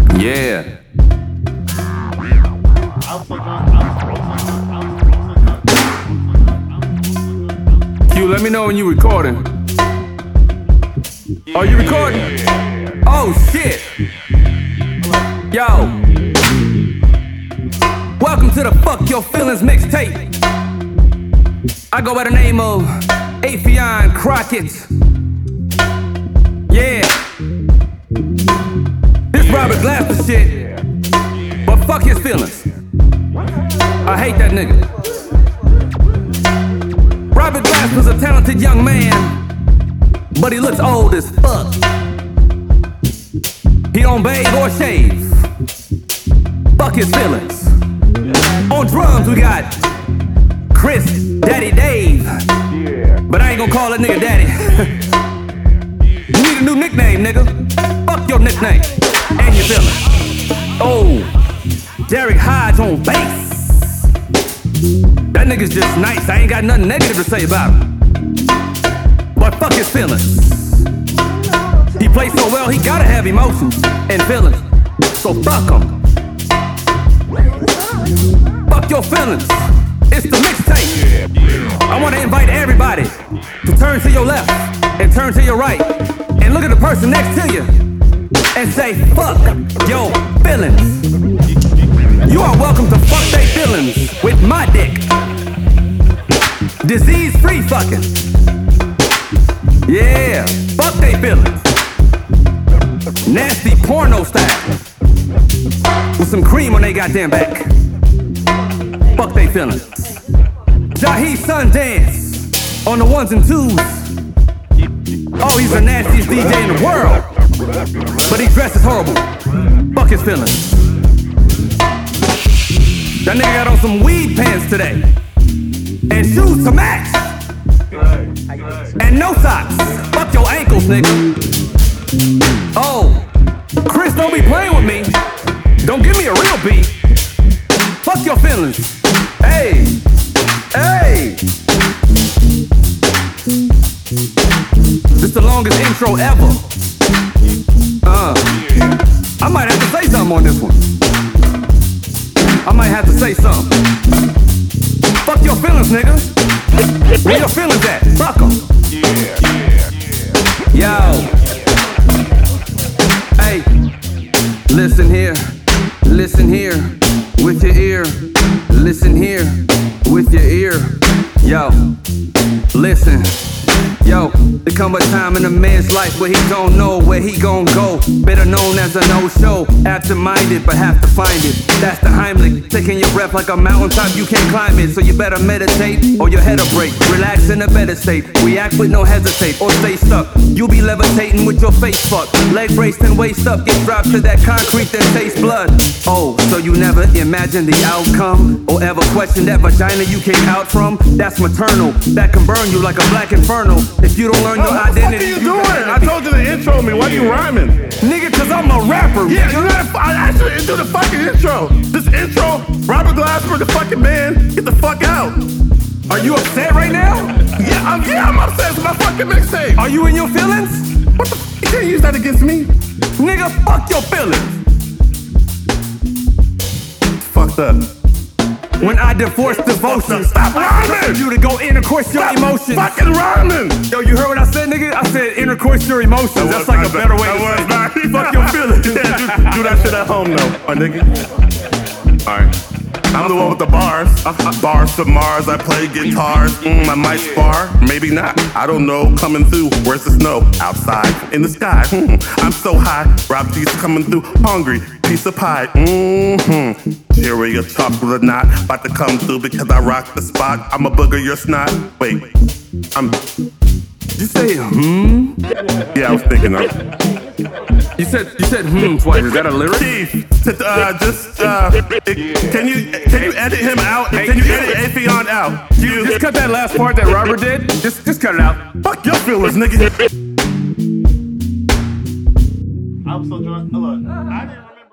Yeah. Q, let me know when you recording. Are you recording? Oh shit. Yo. Welcome to the Fuck Your Feelings mixtape. I go by the name of Affion Crockett. Yeah. This Robert Glasper shit. But fuck his feelings. I hate that nigga. Robert Glasper's a talented young man, but he looks old as fuck. He don't bathe or shave. Fuck his feelings. On drums we got Chris Daddy Dave. But I ain't gonna call that nigga Daddy. You need a new nickname, nigga. Fuck your nickname and your feelings. Oh, Derek Hodge on bass. That nigga's just nice. I ain't got nothing negative to say about him. But fuck his feelings. He plays so well, he gotta have emotions and feelings. So fuck him. Fuck your feelings. It's the mixtape. I wanna invite everybody to turn to your left and turn to your right and look at the person next to you and say, fuck your feelings. You are welcome to fuck they feelings with my dick. Disease-free fucking. Yeah, fuck they feelings. Nasty porno style. With some cream on they goddamn back. Fuck they feelings. Jahi Sundance on the ones and twos. Oh, he's the nastiest DJ in the world. But he dresses horrible. Fuck his feelings. That nigga got on some weed pants today. And shoes to match. And no socks. Fuck your ankles, nigga. Oh, Chris, don't be playing with me. Don't give me a real beat. Fuck your feelings. Hey, hey. This is the longest intro ever. I might have to say something on this one. I might have to say something. Fuck your feelings, nigga. Where your feelings at? Fuck them. Yo. Hey. Listen here. Listen here. With your ear. Listen here. With your ear. Yo. Listen. Yo, there come a time in a man's life where he don't know where he gon' go. Better known as a no-show. Absent-minded, but have to find it. That's the Heimlich. Taking your breath like a mountaintop, you can't climb it. So you better meditate, or your head'll break. Relax in a better state. React with no hesitate, or stay stuck. You'll be levitating with your face fucked. Leg braced and waist up, get dropped to that concrete that tastes blood. Oh, so you never imagine the outcome? Or ever question that vagina you came out from? That's maternal. That can burn you like a black inferno. If you don't learn your identity, what the fuck are you doing? I told you to intro me. Why are you rhyming? Nigga, cause I'm a rapper. Yeah, you gotta. I actually do the fucking intro. This intro, Robert Glasper, the fucking man, get the fuck out. Are you upset right now? Yeah, I'm upset. It's my fucking mixtape. Are you in your feelings? What the f? You can't use that against me. Nigga, fuck your feelings. Fucked up. When I divorce devotion, Stop rhyming! you to go intercourse your emotions. Fucking rhyming! Yo, you heard what I said, nigga? I said intercourse your emotions. That's like a better way to say it. Fuck your feelings. Yeah, do that shit at home though, my nigga. Alright. I'm the one with the bars. Bars to Mars, I play guitars. I might spar, maybe not. I don't know. Coming through, where's the snow? Outside, in the sky. I'm so high. Rob D's coming through, hungry. Piece of pie. Cherry or chocolate knot. About to come through because I rock the spot. I'm a booger, your snot. Wait, You say yeah, I was thinking of. You said twice. Is that a lyric? Chief, can you edit him out? Can you edit Affion out? Just cut that last part that Robert did. Just cut it out. Fuck your feelings, nigga. I'm so drunk. Look, I didn't